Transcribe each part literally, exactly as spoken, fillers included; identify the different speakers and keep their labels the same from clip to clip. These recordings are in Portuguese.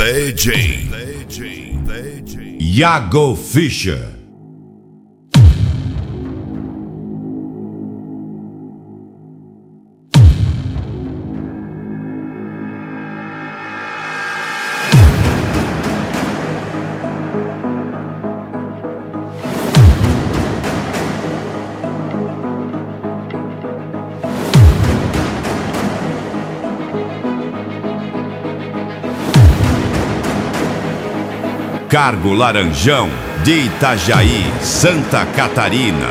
Speaker 1: D J, D J, D J
Speaker 2: Iago Fischer. Cargo Laranjão, de Itajaí, Santa Catarina.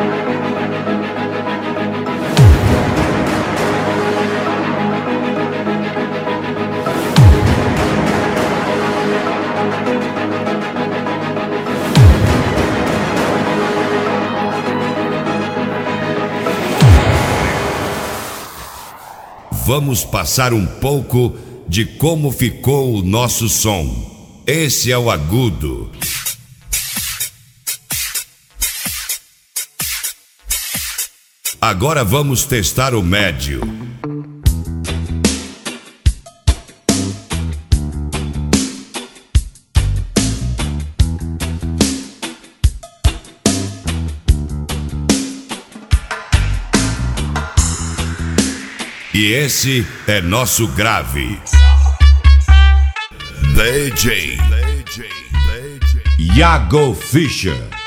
Speaker 2: Vamos passar um pouco de como ficou o nosso som. Esse é o agudo. Agora vamos testar o médio. E esse é nosso grave. D J, D J, D J Iago Fischer.